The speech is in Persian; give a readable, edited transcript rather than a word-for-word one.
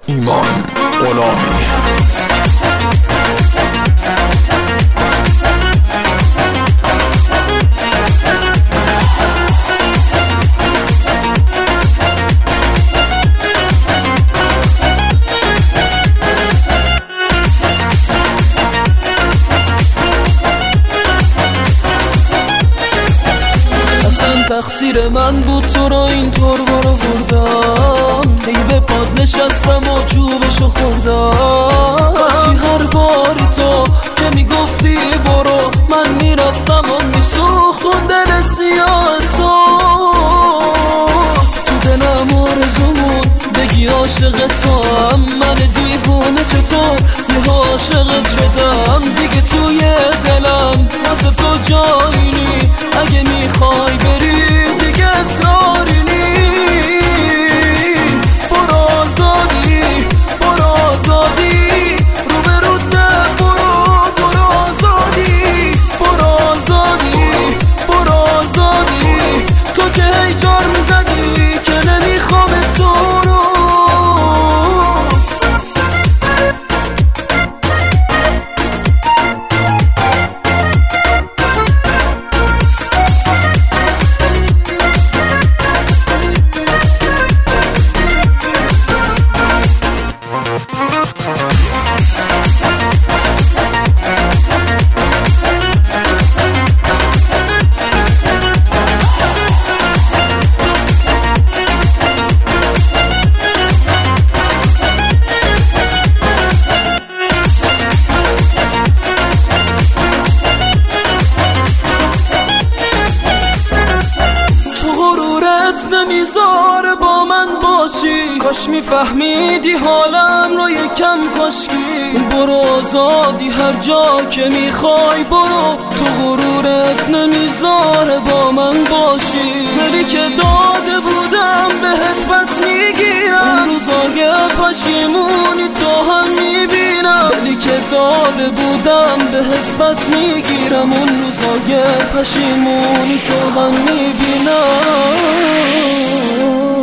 ایمان غلامی. تقصیر من بود تو رو اینطور برو بردم، ای به پاد نشستم و چوبشو خوردم. کاشی هر باری تو که میگفتی برو من میرفتم و میسوختون دل سیاه تو. تو دلم آرزومون بگی عاشق تو هم، من دیوونه چطور یه عاشقت شدم. دیگه توی دلم واسه تو جایی نی، اگه میخوای بری دیگه اصراری نی. برو آزادی برو آزادی رو به روته، برو آزادی برو آزادی برو آزادی. تو که هی جار میزدی که نمیخوام تو رو. نمیذاره با من باشی، کاش میفهمیدی حالم رو یکم کاشکی. برو آزادی هر جا که میخوای برو، تو غرورت نمیذاره با من باشی. دلی که داده بودم بهت پس میگیرم، روزای پشیمونی تو هم میبینم. دلی که داده بودم بهت پس میگیرم، اون روزای پشیمونی تو هم میبینم.